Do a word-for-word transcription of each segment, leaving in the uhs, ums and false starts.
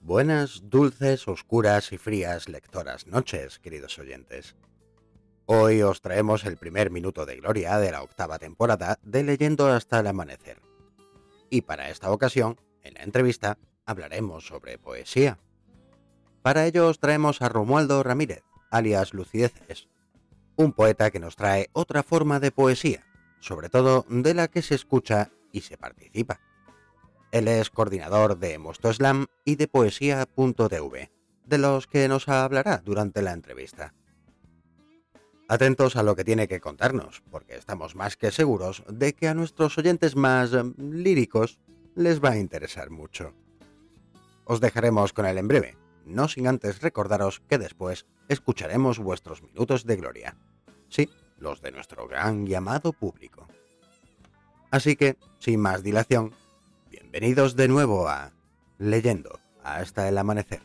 Buenas, dulces, oscuras y frías lectoras noches, queridos oyentes. Hoy os traemos el primer minuto de gloria de la octava temporada de Leyendo hasta el amanecer. Y para esta ocasión, en la entrevista, hablaremos sobre poesía. Para ello os traemos a Romualdo Ramírez, alias Lucideces, un poeta que nos trae otra forma de poesía, sobre todo de la que se escucha y se participa. Él es coordinador de Mosto Slam y de Poesía punto t v, de los que nos hablará durante la entrevista. Atentos a lo que tiene que contarnos, porque estamos más que seguros de que a nuestros oyentes más eh, líricos les va a interesar mucho. Os dejaremos con él en breve, no sin antes recordaros que después escucharemos vuestros minutos de gloria. Sí, los de nuestro gran y amado público. Así que, sin más dilación, bienvenidos de nuevo a Leyendo hasta el amanecer.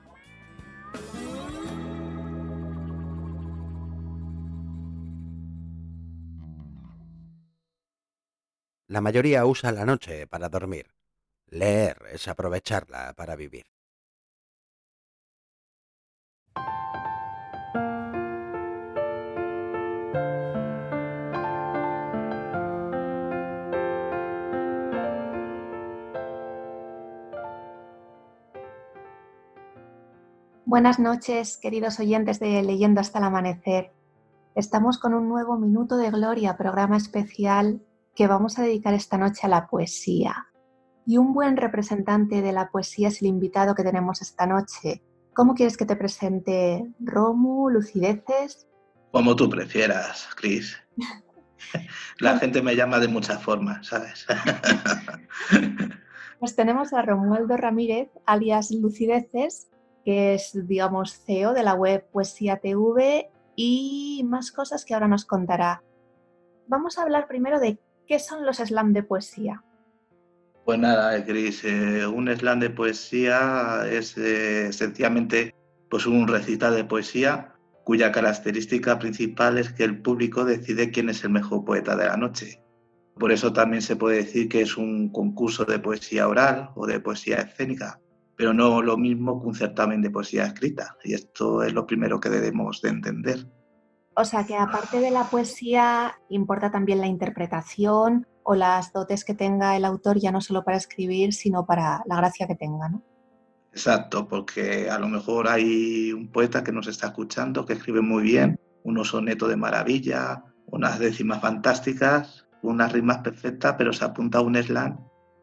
La mayoría usa la noche para dormir. Leer es aprovecharla para vivir. Buenas noches, queridos oyentes de Leyendo hasta el amanecer. Estamos con un nuevo Minuto de Gloria, programa especial que vamos a dedicar esta noche a la poesía. Y un buen representante de la poesía es el invitado que tenemos esta noche. ¿Cómo quieres que te presente, Romu, Lucideces? Como tú prefieras, Cris. La gente me llama de muchas formas, ¿sabes? Pues tenemos a Romualdo Ramírez, alias Lucideces, que es, digamos, C E O de la web Poesía punto t v y más cosas que ahora nos contará. Vamos a hablar primero de qué son los slam de poesía. Pues nada, Cris, eh, un slam de poesía es eh, sencillamente pues un recital de poesía cuya característica principal es que el público decide quién es el mejor poeta de la noche. Por eso también se puede decir que es un concurso de poesía oral o de poesía escénica, pero no lo mismo que un certamen de poesía escrita, y esto es lo primero que debemos de entender. O sea que aparte de la poesía importa también la interpretación o las dotes que tenga el autor, ya no solo para escribir, sino para la gracia que tenga, ¿no? Exacto, porque a lo mejor hay un poeta que nos está escuchando que escribe muy bien, unos sonetos de maravilla, unas décimas fantásticas, unas rimas perfectas, pero se apunta a un slam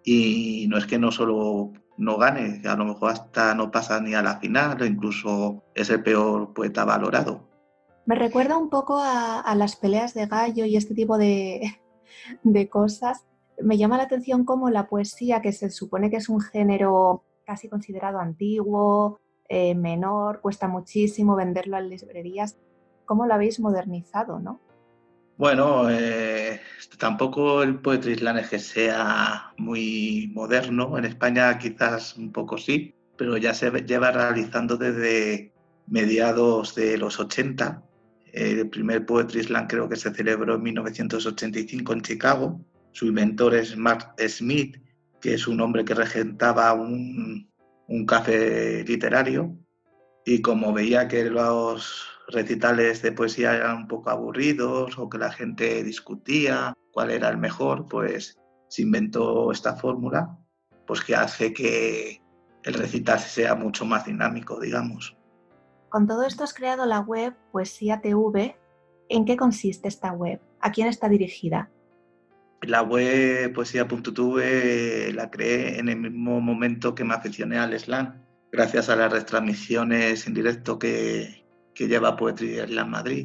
y no es que no solo no gane, que a lo mejor hasta no pasa ni a la final o incluso es el peor poeta valorado. Me recuerda un poco a, a las peleas de gallo y este tipo de, de cosas. Me llama la atención cómo la poesía, que se supone que es un género casi considerado antiguo, eh, menor, cuesta muchísimo venderlo en librerías, cómo lo habéis modernizado, ¿no? Bueno, eh, tampoco el poetry slam es que sea muy moderno. En España quizás un poco sí, pero ya se lleva realizando desde mediados de los ochenta. El primer poetry slam creo que se celebró en mil novecientos ochenta y cinco en Chicago. Su inventor es Mark Smith, que es un hombre que regentaba un, un café literario. Y como veía que los recitales de poesía eran un poco aburridos o que la gente discutía cuál era el mejor, pues se inventó esta fórmula, pues que hace que el recital sea mucho más dinámico, digamos. Con todo esto has creado la web Poesía punto t v. ¿En qué consiste esta web? ¿A quién está dirigida? La web Poesía punto t v la creé en el mismo momento que me aficioné al slam, gracias a las retransmisiones en directo que, que lleva Poetry Slam Madrid.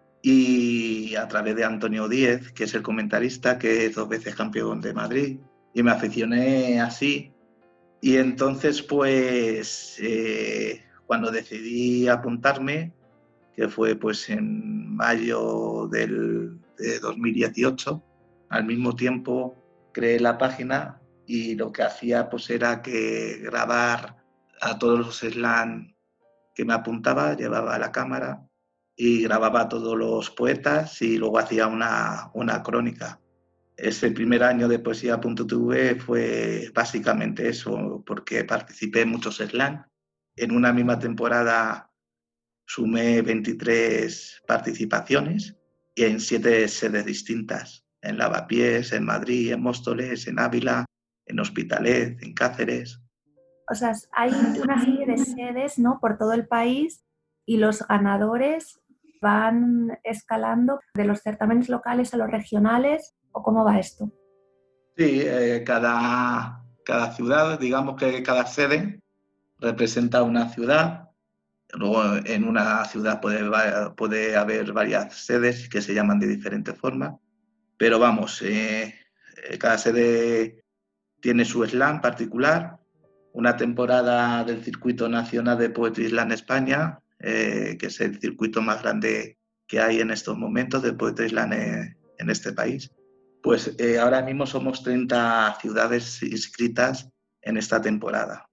Y a través de Antonio Díez, que es el comentarista, que es dos veces campeón de Madrid, y me aficioné así. Y entonces, pues, eh, cuando decidí apuntarme, que fue pues en mayo del, de dos mil dieciocho, al mismo tiempo creé la página y lo que hacía pues era que grabar a todos los slam que me apuntaba, llevaba la cámara y grababa a todos los poetas y luego hacía una, una crónica. Ese primer año de poesía.tv fue básicamente eso, porque participé en muchos slams. En una misma temporada sumé veintitrés participaciones y en siete sedes distintas, en Lavapiés, en Madrid, en Móstoles, en Ávila, en Hospitalet, en Cáceres. O sea, hay una serie de sedes, ¿no?, por todo el país y los ganadores van escalando de los certámenes locales a los regionales, ¿o cómo va esto? Sí, eh, cada, cada ciudad, digamos que cada sede representa una ciudad. Luego en una ciudad puede, puede haber varias sedes que se llaman de diferente forma, pero vamos, eh, cada sede tiene su slam particular. Una temporada del Circuito Nacional de Poetry Slam España, eh, que es el circuito más grande que hay en estos momentos de Poetry Slam en, en este país. Pues eh, ahora mismo somos treinta ciudades inscritas en esta temporada.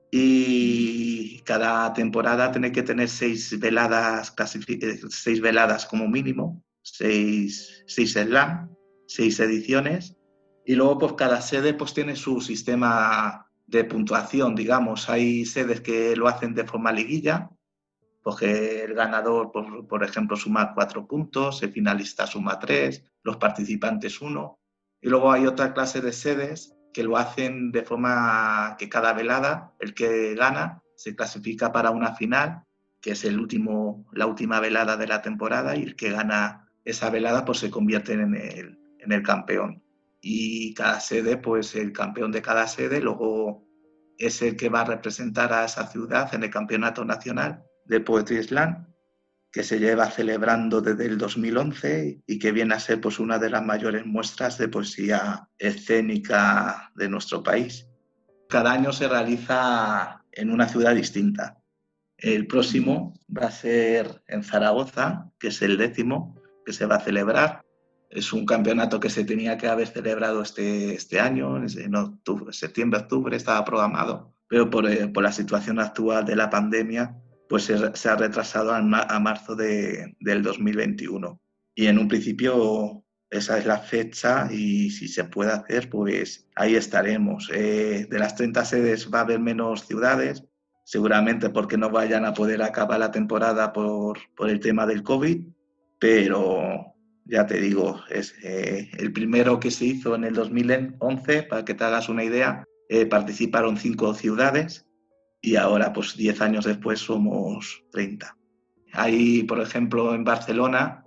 Y cada temporada tiene que tener seis veladas, seis veladas como mínimo, seis, seis slam, seis ediciones. Y luego pues cada sede pues tiene su sistema de puntuación, digamos. Hay sedes que lo hacen de forma liguilla, porque el ganador, por, por ejemplo, suma cuatro puntos, el finalista suma tres, los participantes uno. Y luego hay otra clase de sedes que lo hacen de forma que cada velada, el que gana, se clasifica para una final, que es el último, la última velada de la temporada, y el que gana esa velada pues se convierte en el, en el campeón. Y cada sede, pues el campeón de cada sede luego es el que va a representar a esa ciudad en el campeonato nacional de Poetry Slam, que se lleva celebrando desde el dos mil once y que viene a ser pues, una de las mayores muestras de poesía escénica de nuestro país. Cada año se realiza en una ciudad distinta. El próximo va a ser en Zaragoza, que es el décimo que se va a celebrar. Es un campeonato que se tenía que haber celebrado este, este año, en octubre, septiembre, octubre, estaba programado, pero por, eh, por la situación actual de la pandemia, pues se, se ha retrasado a, a marzo de, del dos mil veintiuno. Y en un principio esa es la fecha y si se puede hacer, pues ahí estaremos. Eh, de las treinta sedes va a haber menos ciudades, seguramente porque no vayan a poder acabar la temporada por, por el tema del COVID, pero ya te digo, es eh, el primero que se hizo en el dos mil once, para que te hagas una idea, eh, participaron cinco ciudades y ahora, pues diez años después, somos treinta. Ahí, por ejemplo, en Barcelona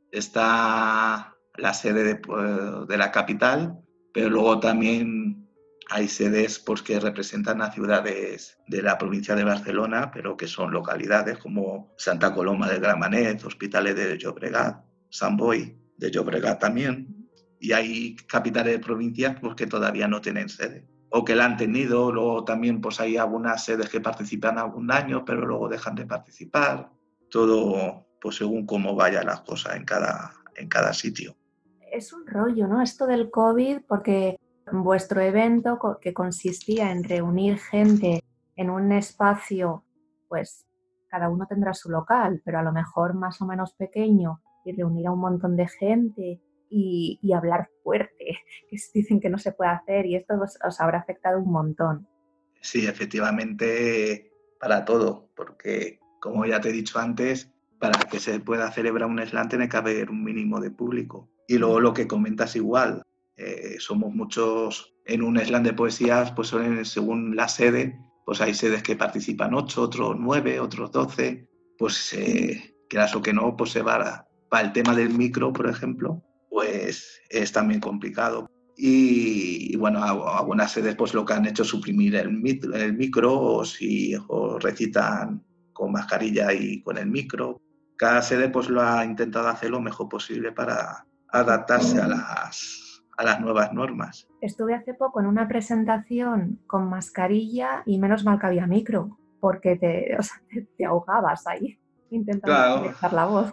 está la sede de, de la capital, pero luego también hay sedes pues, que representan a ciudades de la provincia de Barcelona, pero que son localidades como Santa Coloma de Gramenet, Hospitalet de Llobregat, Sant Boi de Llobregat también. Y hay capitales de provincias pues, que todavía no tienen sede o que la han tenido. Luego también pues, hay algunas sedes que participan algún año, pero luego dejan de participar. Todo pues, según cómo vayan las cosas en cada, en cada sitio. Es un rollo, ¿no? Esto del COVID, porque vuestro evento, que consistía en reunir gente en un espacio, pues cada uno tendrá su local, pero a lo mejor más o menos pequeño, y reunir a un montón de gente y, y hablar fuerte, que dicen que no se puede hacer, y esto os, os habrá afectado un montón. Sí, efectivamente, para todo, porque como ya te he dicho antes, para que se pueda celebrar un slam tiene que haber un mínimo de público. Y luego lo que comentas igual, eh, somos muchos en un slam de poesías, pues son, según la sede, pues hay sedes que participan ocho, otros nueve, otros doce, pues eh, quieras o que no, pues se va para el tema del micro, por ejemplo, pues es también complicado. Y, y bueno, algunas sedes pues lo que han hecho es suprimir el, el micro o si o recitan con mascarilla y con el micro. Cada sede pues lo ha intentado hacer lo mejor posible para adaptarse a las, a las nuevas normas. Estuve hace poco en una presentación con mascarilla y menos mal que había micro, porque te, o sea, te, te ahogabas ahí intentando Claro, conectar la voz.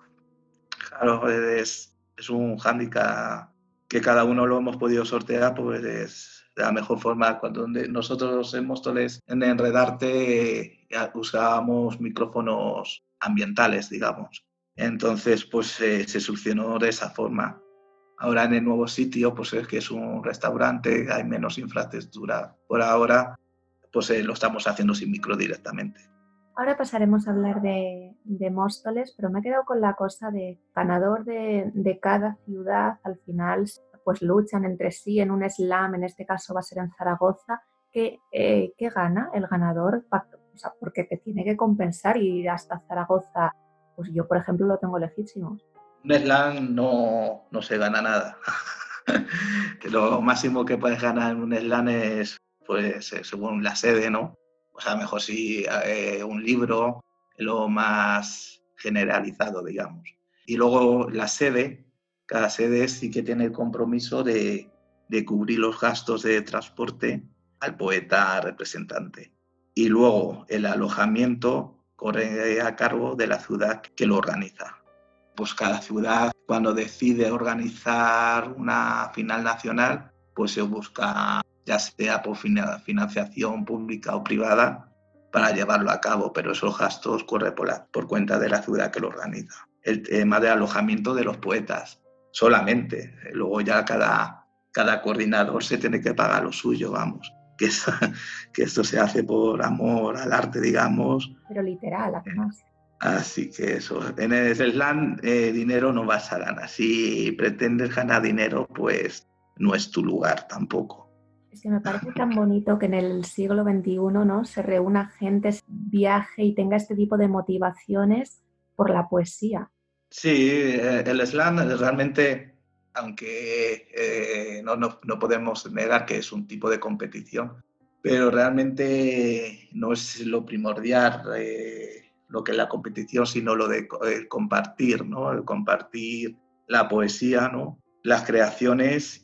Claro, es, es un hándicap que cada uno lo hemos podido sortear, pues es de la mejor forma. Cuando nosotros en Móstoles, en Enredarte, usábamos micrófonos ambientales, digamos. Entonces, pues eh, se solucionó de esa forma. Ahora en el nuevo sitio, pues es que es un restaurante, hay menos infraestructura. Por ahora, pues eh, lo estamos haciendo sin micro directamente. Ahora pasaremos a hablar de, de Móstoles, pero me he quedado con la cosa de ganador de, de cada ciudad. Al final, pues luchan entre sí en un slam, en este caso va a ser en Zaragoza. ¿Qué, eh, ¿qué gana el ganador? O sea, porque te tiene que compensar ir hasta Zaragoza. Pues yo, por ejemplo, lo tengo lejísimo. Un slam no, no se gana nada. Lo máximo que puedes ganar en un slam es, pues, según la sede, ¿no? O sea, mejor si eh, un libro, lo más generalizado, digamos. Y luego la sede, cada sede sí que tiene el compromiso de, de cubrir los gastos de transporte al poeta representante. Y luego el alojamiento corre a cargo de la ciudad que lo organiza. Pues cada ciudad, cuando decide organizar una final nacional, pues se busca, ya sea por financiación pública o privada, para llevarlo a cabo, pero esos gastos corren por, la, por cuenta de la ciudad que lo organiza. El tema de alojamiento de los poetas, solamente. Luego ya cada, cada coordinador se tiene que pagar lo suyo, vamos. Que, eso, que esto se hace por amor al arte, digamos. Pero literal, además. Así que eso, en el slam eh, dinero no vas a ganar. Si pretendes ganar dinero, pues no es tu lugar tampoco. Es que me parece tan bonito que en el siglo veintiuno, ¿no?, se reúna gente, viaje y tenga este tipo de motivaciones por la poesía. Sí, eh, el slam realmente, aunque eh, no, no, no podemos negar que es un tipo de competición, pero realmente no es lo primordial. Eh, lo que es la competición, sino lo de el compartir, ¿no? El compartir la poesía, ¿no? Las creaciones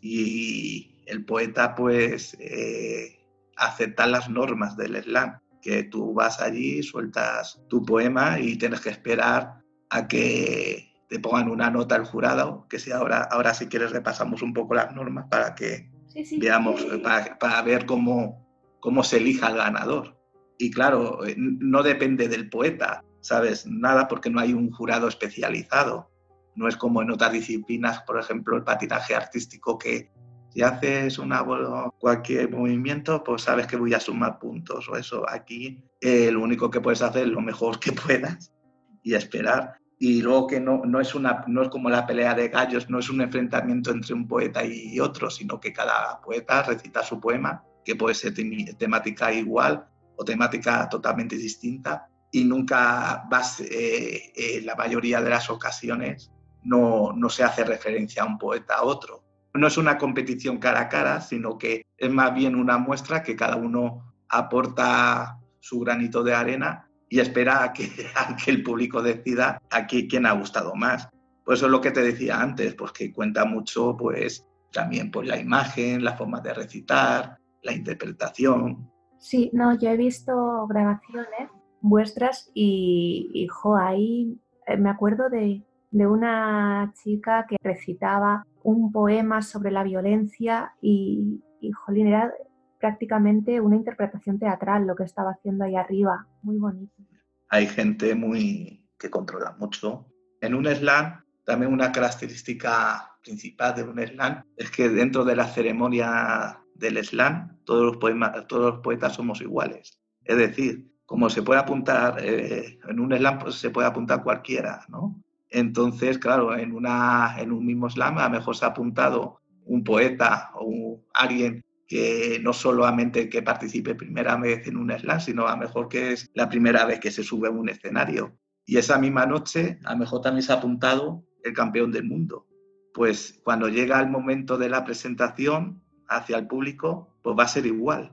y el poeta, pues, eh, aceptar las normas del slam, que tú vas allí, sueltas tu poema y tienes que esperar a que te pongan una nota al jurado, que si ahora, ahora si quieres repasamos un poco las normas para que sí, sí. veamos, para, para ver cómo, cómo se elija al ganador. Y claro, no depende del poeta, ¿sabes? Nada, porque no hay un jurado especializado. No es como en otras disciplinas, por ejemplo, el patinaje artístico, que si haces una, cualquier movimiento, pues sabes que voy a sumar puntos o eso. Aquí eh, lo único que puedes hacer es lo mejor que puedas y esperar. Y luego que no, no, es una, no es como la pelea de gallos, no es un enfrentamiento entre un poeta y otro, sino que cada poeta recita su poema, que puede ser temática igual o temática totalmente distinta, y nunca vas, eh, eh, la mayoría de las ocasiones no, no se hace referencia a un poeta a otro. No es una competición cara a cara, sino que es más bien una muestra que cada uno aporta su granito de arena y espera a que, a que el público decida a quién ha gustado más. Por eso es lo que te decía antes, pues que cuenta mucho, pues también pues, la imagen, la forma de recitar, la interpretación. Sí, no, yo he visto grabaciones vuestras y, y jo, ahí me acuerdo de, de una chica que recitaba un poema sobre la violencia y, y jolín, era prácticamente una interpretación teatral lo que estaba haciendo ahí arriba, muy bonito. Hay gente muy que controla mucho. En un slam, también una característica principal de un slam es que dentro de la ceremonia del slam todos los, poemas, todos los poetas somos iguales. Es decir, como se puede apuntar, eh, en un slam pues se puede apuntar cualquiera, ¿no? Entonces, claro, en, una, en un mismo slam a lo mejor se ha apuntado un poeta o un, alguien que no solamente que participe primera vez en un slam, sino a lo mejor que es la primera vez que se sube a un escenario. Y esa misma noche, a lo mejor también se ha apuntado el campeón del mundo. Pues cuando llega el momento de la presentación hacia el público, pues va a ser igual.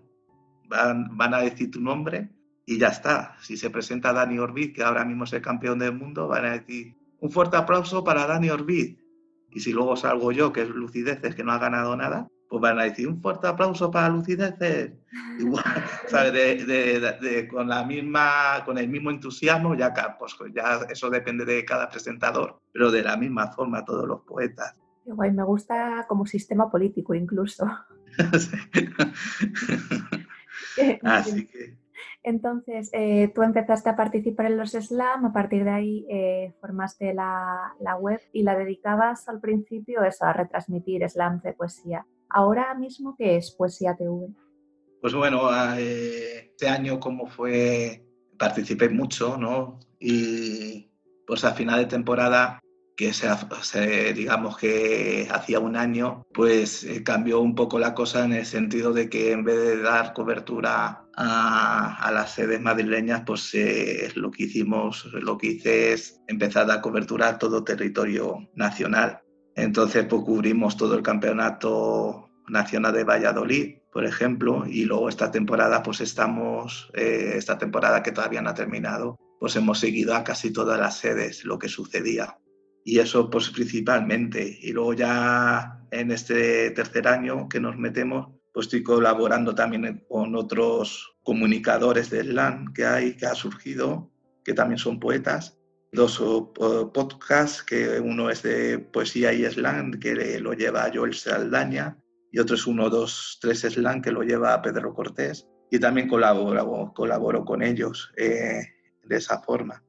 Van, van a decir tu nombre y ya está. Si se presenta Dani Orbiz, que ahora mismo es el campeón del mundo, van a decir un fuerte aplauso para Dani Orbiz. Y si luego salgo yo, que es Lucideces, que no ha ganado nada, pues van a decir un fuerte aplauso para Lucideces. Igual, ¿sabes? De, de, de, de, con, la misma, con el mismo entusiasmo, ya, pues, ya eso depende de cada presentador, pero de la misma forma todos los poetas. Qué guay, me gusta como sistema político incluso. Así que... Entonces, eh, tú empezaste a participar en los slam, a partir de ahí eh, formaste la, la web y la dedicabas al principio eso, a retransmitir slams de poesía. Ahora mismo, ¿qué es Poesía T V? Pues bueno, eh, este año como fue, participé mucho, ¿no? Y pues a final de temporada, que se, se, digamos que hacía un año, pues eh, cambió un poco la cosa en el sentido de que en vez de dar cobertura a, a las sedes madrileñas, pues eh, lo que hicimos, lo que hice es empezar a dar cobertura a todo territorio nacional. Entonces, pues cubrimos todo el campeonato nacional de Valladolid, por ejemplo, y luego esta temporada, pues estamos, eh, esta temporada que todavía no ha terminado, pues hemos seguido a casi todas las sedes lo que sucedía. Y eso, pues principalmente. Y luego ya en este tercer año que nos metemos, pues estoy colaborando también con otros comunicadores del slam que hay, que ha surgido, que también son poetas. Dos podcasts, que uno es de poesía y slam, que lo lleva Joel Saldaña, y otro es uno, dos, tres slam, que lo lleva Pedro Cortés, y también colaboro, colaboro con ellos eh, de esa forma.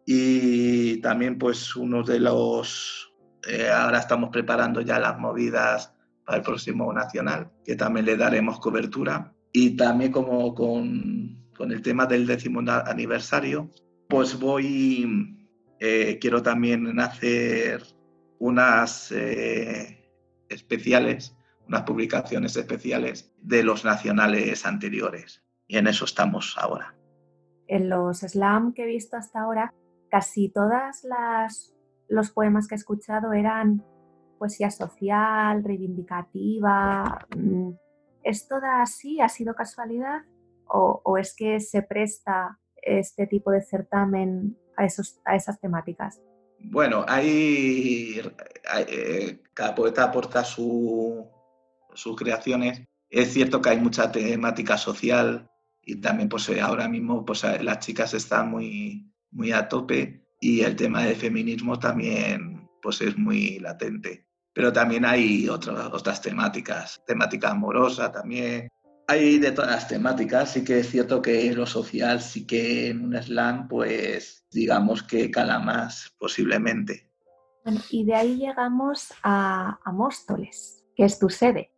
Y también pues uno de los, eh, ahora estamos preparando ya las movidas para el próximo nacional, que también le daremos cobertura. Y también como con, con el tema del décimo aniversario, pues voy... Eh, quiero también hacer unas eh, especiales, unas publicaciones especiales de los nacionales anteriores. Y en eso estamos ahora. En los slam que he visto hasta ahora, casi todas las los poemas que he escuchado eran poesía social, reivindicativa. ¿Es toda así? ¿Ha sido casualidad? ¿O, o es que se presta este tipo de certamen a, esos, a esas temáticas? Bueno, hay, hay eh, cada poeta aporta su, sus creaciones. Es cierto que hay mucha temática social y también pues ahora mismo pues las chicas están muy, muy a tope y el tema del feminismo también pues es muy latente. Pero también hay otras, otras temáticas, temática amorosa también. Hay de todas las temáticas, sí que es cierto que lo social sí que en un slam pues digamos que cala más posiblemente. Bueno, y de ahí llegamos a, a Móstoles, que es tu sede.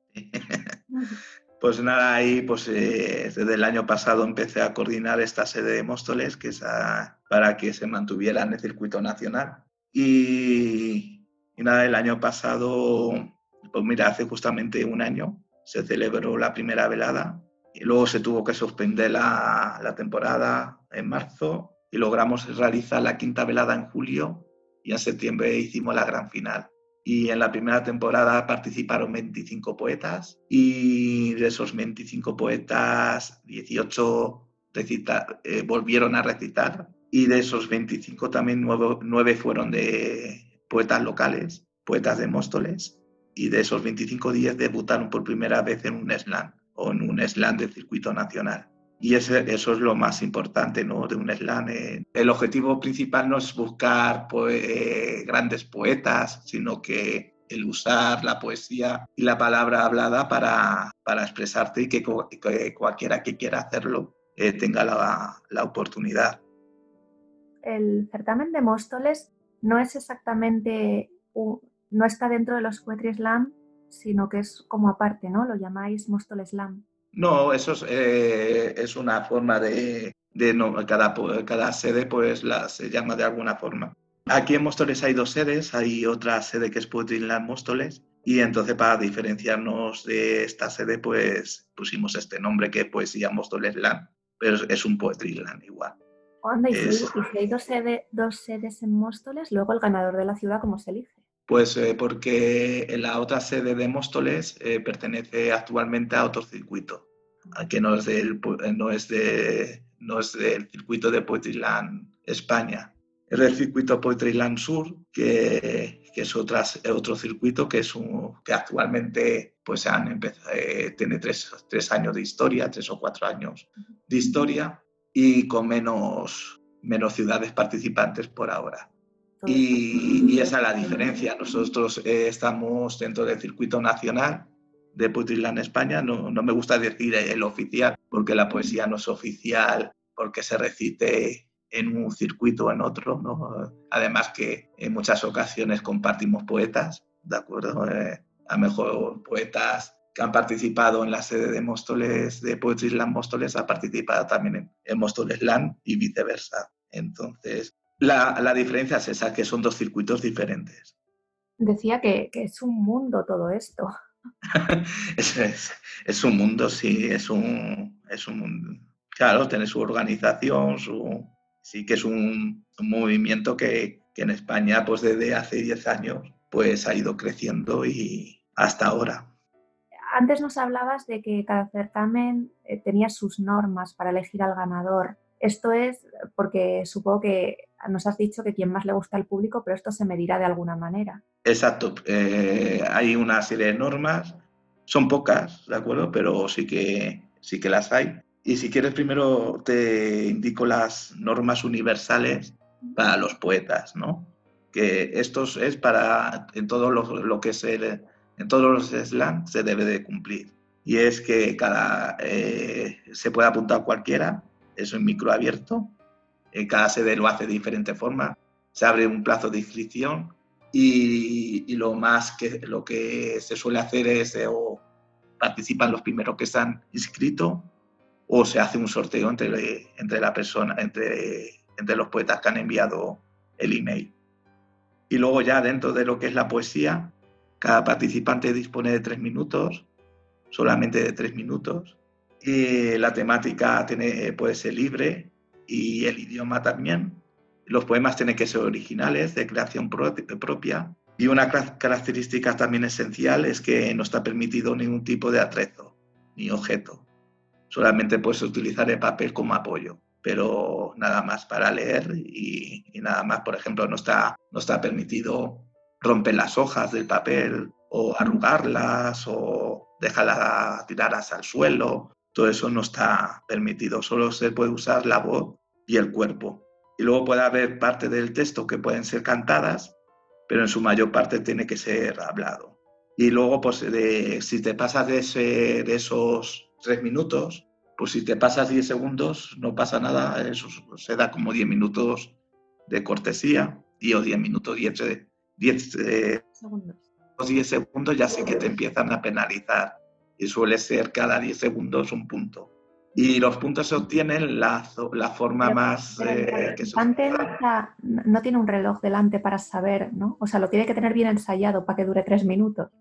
Pues nada, ahí pues eh, desde el año pasado empecé a coordinar esta sede de Móstoles, que es a, para que se mantuviera en el circuito nacional. Y, y nada, el año pasado, pues mira, hace justamente un año se celebró la primera velada y luego se tuvo que suspender la, la temporada en marzo y logramos realizar la quinta velada en julio y en septiembre hicimos la gran final. Y en la primera temporada participaron veinticinco poetas y de esos veinticinco poetas, dieciocho recita, eh, volvieron a recitar y de esos veinticinco también nueve fueron de poetas locales, poetas de Móstoles, y de esos veinticinco, diez debutaron por primera vez en un slam o en un slam del circuito nacional. Y ese, eso es lo más importante, ¿no?, de un slam. Eh, el objetivo principal no es buscar pues, eh, grandes poetas, sino que el usar la poesía y la palabra hablada para, para expresarte y que, que cualquiera que quiera hacerlo eh, tenga la, la oportunidad. El certamen de Móstoles no es exactamente, un, no está dentro de los Poetry Slam, sino que es como aparte, ¿no? Lo llamáis Móstoles Slam. No, eso es, eh, es una forma de, de no, cada, cada sede pues la, se llama de alguna forma. Aquí en Móstoles hay dos sedes, hay otra sede que es Poetry Slam Móstoles y entonces para diferenciarnos de esta sede pues pusimos este nombre que es Poesía Móstoles Slam, pero es, es un Poetry Slam igual. Anda, y, es... si, y si hay dos, sede, dos sedes en Móstoles, luego el ganador de la ciudad, ¿cómo se elige? Pues eh, porque la otra sede de Móstoles eh, pertenece actualmente a otro circuito, que no es del, no es de, no es del circuito de Poetry Slam España. Es del circuito Poetry Slam Sur, que, que es otras, otro circuito que, es un, que actualmente pues, han empezado, eh, tiene tres, tres años de historia, tres o cuatro años de historia y con menos, menos ciudades participantes por ahora. Y, y esa es la diferencia. Nosotros eh, estamos dentro del circuito nacional de Poetry Slam España. No, no me gusta decir el oficial porque la poesía no es oficial, porque se recite en un circuito o en otro, ¿no? Además que en muchas ocasiones compartimos poetas, ¿de acuerdo? Eh, a lo mejor poetas que han participado en la sede de Móstoles, de Poetry Slam Móstoles, ha participado también en, en Móstoles Slam y viceversa. Entonces, la, la diferencia es esa, que son dos circuitos diferentes. Decía que, que es un mundo todo esto. es, es, es un mundo, sí, es un, es un mundo. Claro, tiene su organización, su, sí que es un, un movimiento que, que en España, pues desde hace diez años, pues ha ido creciendo y hasta ahora. Antes nos hablabas de que cada certamen eh, tenía sus normas para elegir al ganador. Esto es porque supongo que nos has dicho que quien más le gusta al público, pero esto se medirá de alguna manera. Exacto. Eh, hay una serie de normas, son pocas, ¿de acuerdo? Pero sí que, sí que las hay. Y si quieres, primero te indico las normas universales para los poetas, ¿no? Que esto es para, en todo lo, lo que es el, en todos los slam se debe de cumplir. Y es que cada, eh, se puede apuntar cualquiera, es un micro abierto, eh, cada sede lo hace de diferente forma, se abre un plazo de inscripción y, y lo más que, lo que se suele hacer es eh, o participan los primeros que se han inscrito o se hace un sorteo entre, entre la persona, entre, entre los poetas que han enviado el email. Y luego ya dentro de lo que es la poesía, cada participante dispone de tres minutos, solamente de tres minutos. Y la temática tiene, puede ser libre y el idioma también. Los poemas tienen que ser originales, de creación pro- propia. Y una característica también esencial es que no está permitido ningún tipo de atrezo ni objeto. Solamente puedes utilizar el papel como apoyo, pero nada más para leer y, y nada más. Por ejemplo, no está, no está permitido romper las hojas del papel o arrugarlas o dejarlas tiradas al suelo. Todo eso no está permitido, solo se puede usar la voz y el cuerpo. Y luego puede haber parte del texto que pueden ser cantadas, pero en su mayor parte tiene que ser hablado. Y luego, pues, de, si te pasas de, ese, de esos tres minutos, pues si te pasas diez segundos, no pasa nada, eso se da como diez minutos de cortesía, y o diez minutos, diez, diez, eh, segundos. Los diez segundos ya sí que te empiezan a penalizar, y suele ser cada diez segundos un punto. Y los puntos se obtienen la, la forma pero, más... Pero el eh, que se no, no tiene un reloj delante para saber, ¿no? O sea, lo tiene que tener bien ensayado para que dure tres minutos.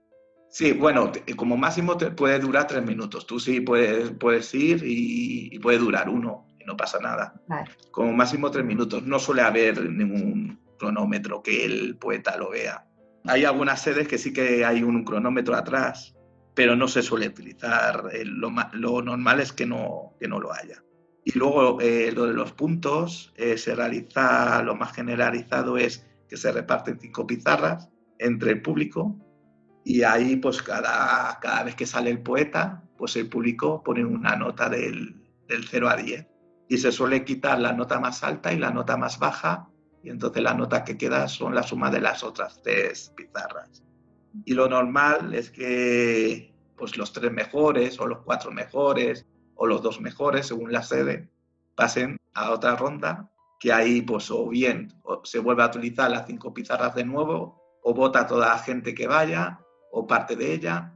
Sí, bueno, como máximo te puede durar tres minutos. Tú sí puedes, puedes ir y, y puede durar uno y no pasa nada. Vale. Como máximo tres minutos. No suele haber ningún cronómetro que el poeta lo vea. Hay algunas sedes que sí que hay un cronómetro atrás, pero no se suele utilizar. Lo, lo normal es que no, que no lo haya. Y luego eh, lo de los puntos eh, se realiza, lo más generalizado es que se reparten cinco pizarras entre el público. Y ahí, pues cada, cada vez que sale el poeta, pues el público pone una nota del, del cero a diez. Y se suele quitar la nota más alta y la nota más baja, y entonces la nota que queda son la suma de las otras tres pizarras. Y lo normal es que pues los tres mejores, o los cuatro mejores, o los dos mejores, según la sede, pasen a otra ronda, que ahí, pues o bien se vuelve a utilizar las cinco pizarras de nuevo, o vota toda la gente que vaya, o parte de ella,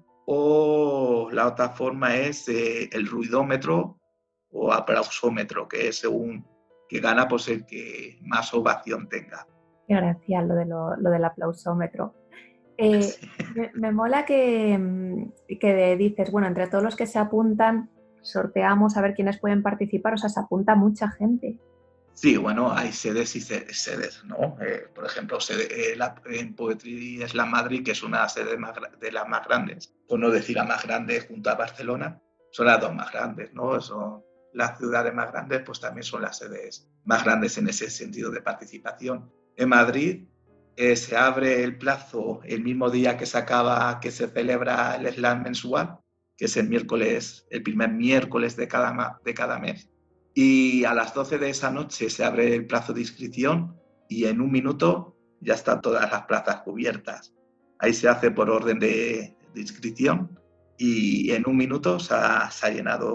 o la otra forma es eh, el ruidómetro o aplausómetro, que es según que gana pues el que más ovación tenga. Qué gracia lo, de lo, lo del aplausómetro. Eh, sí. me, me mola que, que dices, bueno, entre todos los que se apuntan, sorteamos a ver quiénes pueden participar, o sea, se apunta mucha gente. Sí, bueno, hay sedes y sedes, ¿no? Eh, por ejemplo, sede, eh, la, en Poetry Slam Madrid, que es una sede más, de las más grandes, por no decir la más grande junto a Barcelona, son las dos más grandes, ¿no? Son las ciudades más grandes, pues también son las sedes más grandes en ese sentido de participación. En Madrid eh, se abre el plazo el mismo día que se acaba, que se celebra el Slam mensual, que es el miércoles, el primer miércoles de cada, de cada mes. Y a las doce de esa noche se abre el plazo de inscripción y en un minuto ya están todas las plazas cubiertas. Ahí se hace por orden de, de inscripción y en un minuto se ha, se ha llenado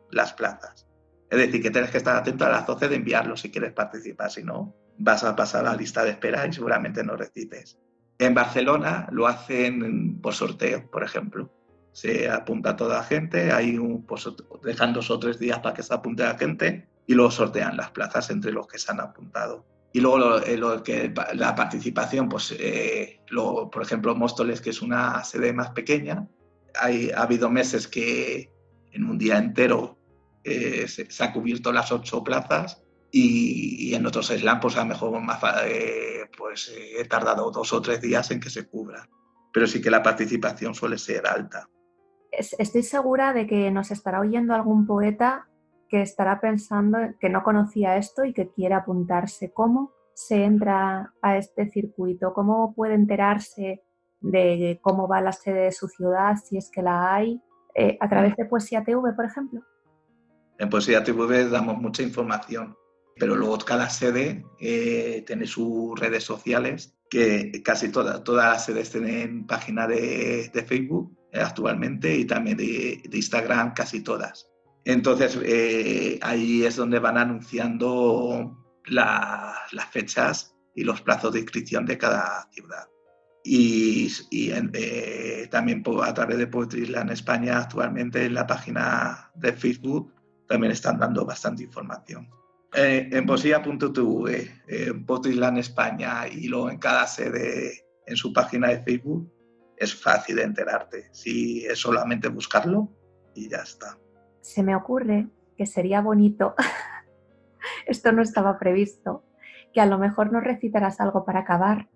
las plazas. Es decir, que tienes que estar atento a las doce de enviarlo si quieres participar, si no vas a pasar a la lista de espera y seguramente no recibes. En Barcelona lo hacen por sorteo, por ejemplo. Se apunta a toda la gente, hay un, pues, dejan dos o tres días para que se apunte la gente y luego sortean las plazas entre los que se han apuntado. Y luego lo, lo que, la participación, pues, eh, lo, por ejemplo, Móstoles, que es una sede más pequeña, hay, ha habido meses que en un día entero eh, se, se ha cubierto las ocho plazas y, y en otros slam, pues a lo mejor más, eh, pues, eh, he tardado dos o tres días en que se cubra. Pero sí que la participación suele ser alta. Estoy segura de que nos estará oyendo algún poeta que estará pensando que no conocía esto y que quiere apuntarse. ¿Cómo se entra a este circuito? ¿Cómo puede enterarse de cómo va la sede de su ciudad, si es que la hay? Eh, ¿A través de Poesía T V, por ejemplo? En Poesía T V damos mucha información, pero luego cada sede eh, tiene sus redes sociales, que casi todas, todas las sedes tienen página de, de Facebook eh, actualmente y también de, de Instagram, casi todas. Entonces eh, ahí es donde van anunciando la, las fechas y los plazos de inscripción de cada ciudad. Y, y eh, también a través de Poetry Slam España actualmente en la página de Facebook también están dando bastante información. Eh, en poesía punto t v, eh, Poetry Slam España y luego en cada sede en su página de Facebook es fácil de enterarte. Si es solamente buscarlo y ya está. Se me ocurre que sería bonito, esto no estaba previsto, que a lo mejor nos recitarás algo para acabar.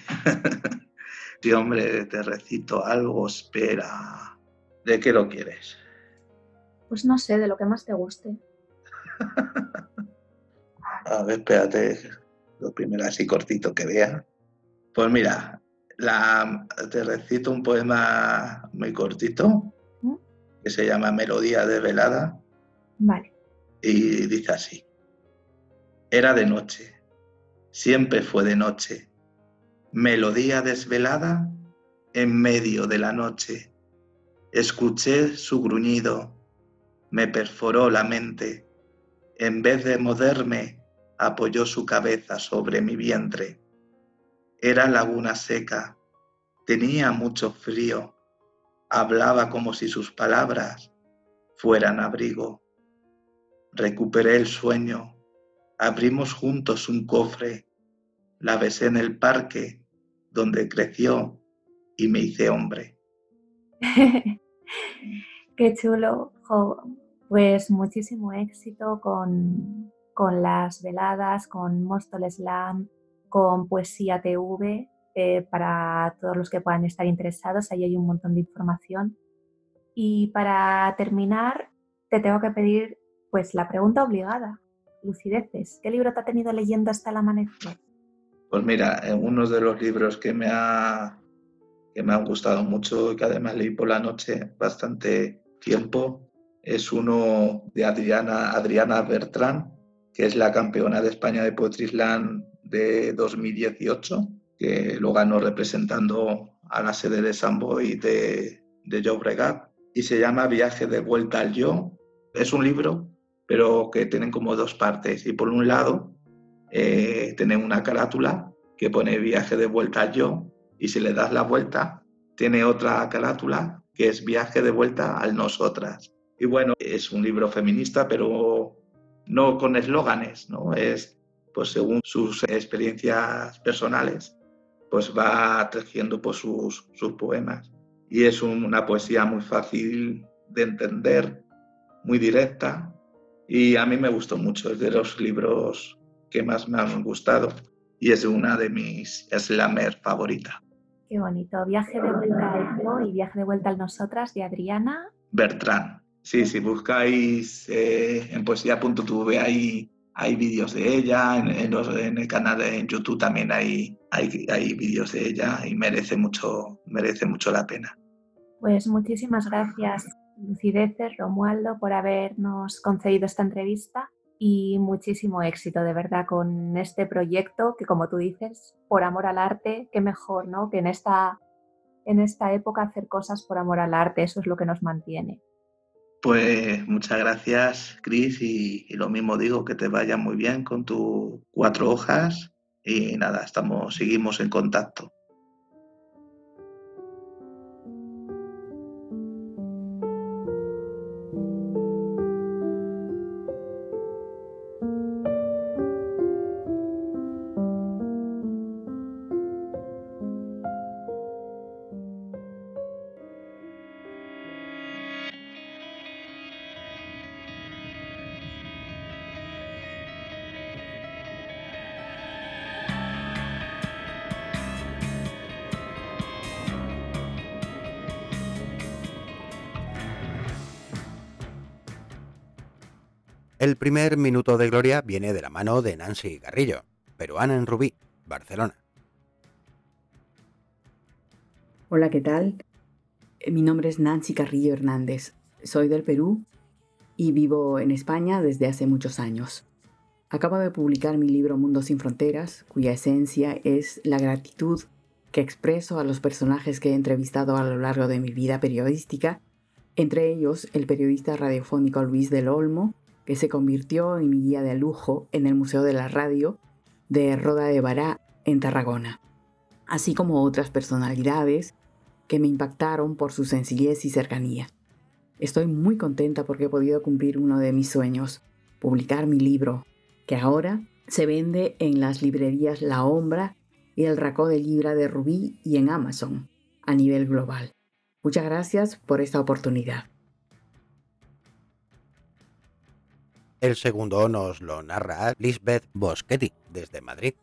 Sí, hombre, te recito algo, espera. ¿De qué lo quieres? Pues no sé, de lo que más te guste. A ver, espérate, lo primero así cortito que vea. Pues mira, la, te recito un poema muy cortito ¿Mm? que se llama Melodía desvelada. Vale. Y dice así. Era de noche, siempre fue de noche, melodía desvelada en medio de la noche. Escuché su gruñido, me perforó la mente. En vez de moverme, apoyó su cabeza sobre mi vientre. Era laguna seca, tenía mucho frío, hablaba como si sus palabras fueran abrigo. Recuperé el sueño, abrimos juntos un cofre, la besé en el parque donde creció y me hice hombre. Qué chulo, jo. Pues muchísimo éxito con, con las veladas, con Móstoles Slam, con Poesía T V, eh, para todos los que puedan estar interesados, ahí hay un montón de información. Y para terminar, te tengo que pedir pues la pregunta obligada, lucideces. ¿Qué libro te ha tenido leyendo hasta el amanecer? Pues mira, uno de los libros que me ha que me han gustado mucho y que además leí por la noche bastante tiempo es uno de Adriana, Adriana Bertrán, que es la campeona de España de Poetry Slam de dos mil dieciocho, que lo ganó representando a la sede de Sant Boi de, de Llobregat, y se llama Viaje de vuelta al yo. Es un libro, pero que tienen como dos partes, y por un lado eh, tienen una carátula que pone Viaje de vuelta al yo, y si le das la vuelta, tiene otra carátula que es Viaje de vuelta al nosotras. Y bueno, es un libro feminista, pero no con eslóganes, ¿no? Es, pues según sus experiencias personales, pues va tejiendo pues, sus, sus poemas. Y es un, una poesía muy fácil de entender, muy directa, y a mí me gustó mucho, es de los libros que más me han gustado y es una de mis slammer favoritas. Qué bonito. Viaje de vuelta al yo y Viaje de vuelta al nosotras de Adriana Bertrán. Sí, si buscáis eh, en poesía punto t v hay, hay vídeos de ella, en, en, los, en el canal de en YouTube también hay, hay, hay vídeos de ella y merece mucho, merece mucho la pena. Pues muchísimas gracias, Lucideces, Romualdo, por habernos concedido esta entrevista y muchísimo éxito, de verdad, con este proyecto que, como tú dices, por amor al arte, qué mejor, ¿no? Que en esta, en esta época hacer cosas por amor al arte, eso es lo que nos mantiene. Pues muchas gracias, Chris, y, y lo mismo digo, que te vaya muy bien con tus cuatro hojas y nada, estamos, seguimos en contacto. El primer minuto de gloria viene de la mano de Nancy Carrillo, peruana en Rubí, Barcelona. Hola, ¿qué tal? Mi nombre es Nancy Carrillo Hernández. Soy del Perú y vivo en España desde hace muchos años. Acabo de publicar mi libro Mundo sin Fronteras, cuya esencia es la gratitud que expreso a los personajes que he entrevistado a lo largo de mi vida periodística, entre ellos el periodista radiofónico Luis del Olmo, que se convirtió en mi guía de lujo en el Museo de la Radio de Roda de Bará, en Tarragona, así como otras personalidades que me impactaron por su sencillez y cercanía. Estoy muy contenta porque he podido cumplir uno de mis sueños, publicar mi libro, que ahora se vende en las librerías La Ombra y el Racó de Libra de Rubí y en Amazon a nivel global. Muchas gracias por esta oportunidad. El segundo nos lo narra Lisbeth Boschetti, desde Madrid.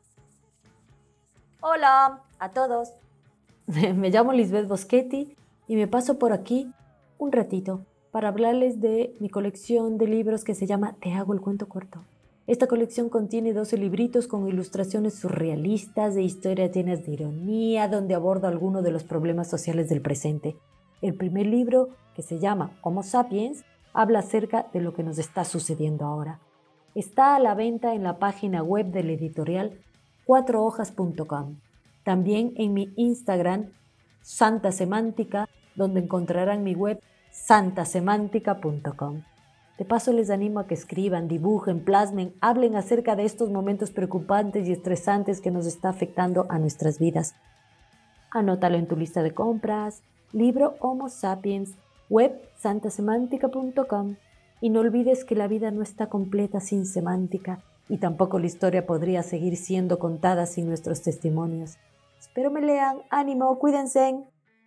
Hola a todos. Me llamo Lisbeth Boschetti y me paso por aquí un ratito para hablarles de mi colección de libros que se llama Te hago el cuento corto. Esta colección contiene doce libritos con ilustraciones surrealistas e historias llenas de ironía, donde abordo algunos de los problemas sociales del presente. El primer libro, que se llama Homo Sapiens, habla acerca de lo que nos está sucediendo ahora. Está a la venta en la página web del editorial cuatro hojas punto com. También en mi Instagram, Santa Semántica, donde encontrarán mi web santa semántica punto com. De paso les animo a que escriban, dibujen, plasmen, hablen acerca de estos momentos preocupantes y estresantes que nos está afectando a nuestras vidas. Anótalo en tu lista de compras. Libro Homo Sapiens, web santa semántica punto com. Y no olvides que la vida no está completa sin semántica y tampoco la historia podría seguir siendo contada sin nuestros testimonios. Espero me lean. ¡Ánimo! ¡Cuídense!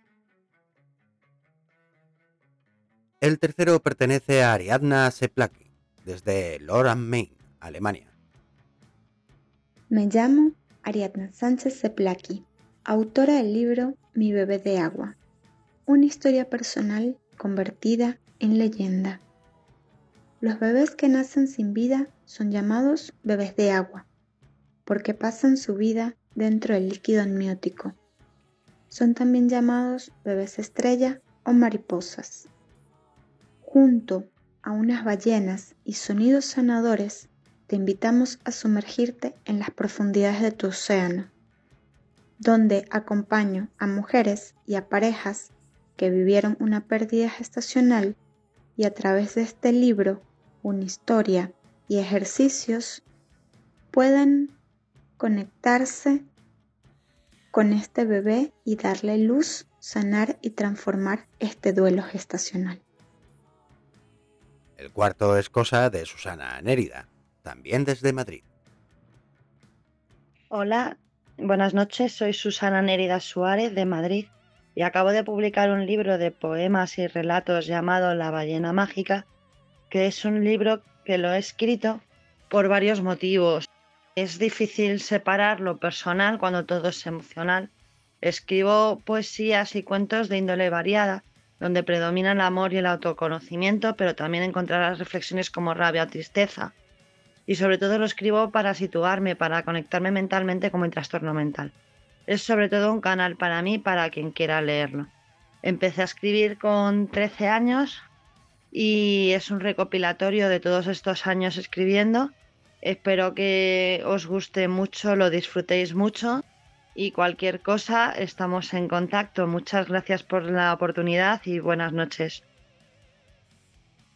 El tercero pertenece a Ariadna Seplaki, desde Lohr am Main, Alemania. Me llamo Ariadna Sánchez Seplaki, autora del libro Mi bebé de agua, una historia personal convertida en leyenda. Los bebés que nacen sin vida son llamados bebés de agua, porque pasan su vida dentro del líquido amniótico. Son también llamados bebés estrella o mariposas. Junto a unas ballenas y sonidos sanadores, te invitamos a sumergirte en las profundidades de tu océano, donde acompaño a mujeres y a parejas que vivieron una pérdida gestacional y a través de este libro, una historia y ejercicios puedan conectarse con este bebé y darle luz, sanar y transformar este duelo gestacional. El cuarto es cosa de Susana Nérida, también desde Madrid. Hola, buenas noches, soy Susana Nérida Suárez de Madrid y acabo de publicar un libro de poemas y relatos llamado La ballena mágica, que es un libro que lo he escrito por varios motivos. Es difícil separar lo personal cuando todo es emocional. Escribo poesías y cuentos de índole variada, donde predominan el amor y el autoconocimiento, pero también encontrarás reflexiones como rabia o tristeza. Y sobre todo lo escribo para situarme, para conectarme mentalmente con mi trastorno mental. Es sobre todo un canal para mí, para quien quiera leerlo. Empecé a escribir con trece años y es un recopilatorio de todos estos años escribiendo. Espero que os guste mucho, lo disfrutéis mucho y cualquier cosa estamos en contacto. Muchas gracias por la oportunidad y buenas noches.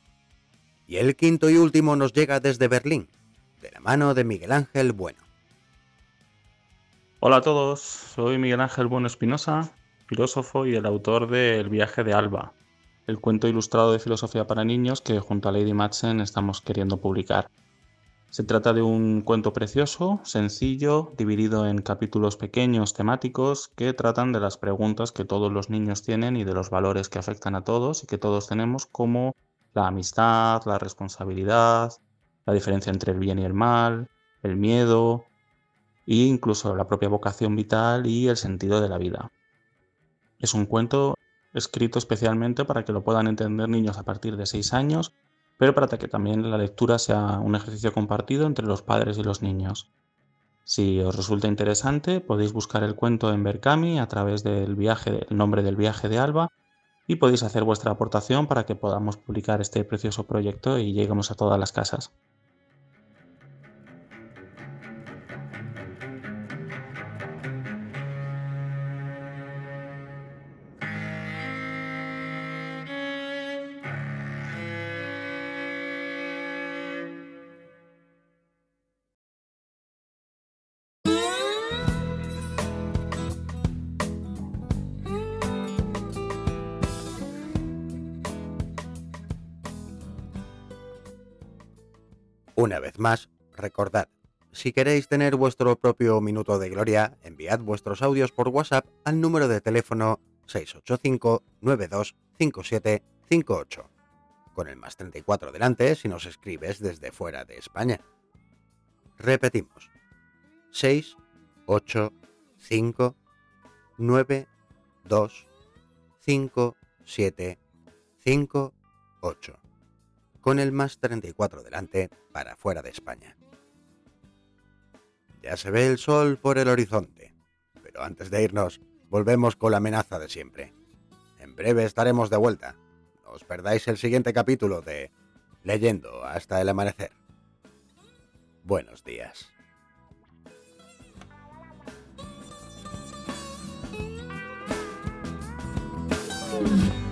Y el quinto y último nos llega desde Berlín, de la mano de Miguel Ángel Bueno. Hola a todos, soy Miguel Ángel Bueno Espinosa, filósofo y el autor de El viaje de Alba, el cuento ilustrado de filosofía para niños que junto a Lady Madsen estamos queriendo publicar. Se trata de un cuento precioso, sencillo, dividido en capítulos pequeños temáticos que tratan de las preguntas que todos los niños tienen y de los valores que afectan a todos y que todos tenemos, como la amistad, la responsabilidad, la diferencia entre el bien y el mal, el miedo e incluso la propia vocación vital y el sentido de la vida. Es un cuento escrito especialmente para que lo puedan entender niños a partir de seis años, pero para que también la lectura sea un ejercicio compartido entre los padres y los niños. Si os resulta interesante, podéis buscar el cuento en Berkami a través del viaje, el nombre del viaje de Alba, y podéis hacer vuestra aportación para que podamos publicar este precioso proyecto y lleguemos a todas las casas. Una vez más, recordad, si queréis tener vuestro propio minuto de gloria, enviad vuestros audios por WhatsApp al número de teléfono seis ocho cinco, nueve dos cinco siete cinco ocho, con el más treinta y cuatro delante si nos escribes desde fuera de España. Repetimos, seis ocho cinco, nueve dos cinco siete cinco ocho. Con el más treinta y cuatro delante para fuera de España. Ya se ve el sol por el horizonte, pero antes de irnos, volvemos con la amenaza de siempre. En breve estaremos de vuelta. No os perdáis el siguiente capítulo de Leyendo hasta el amanecer. Buenos días. Mm.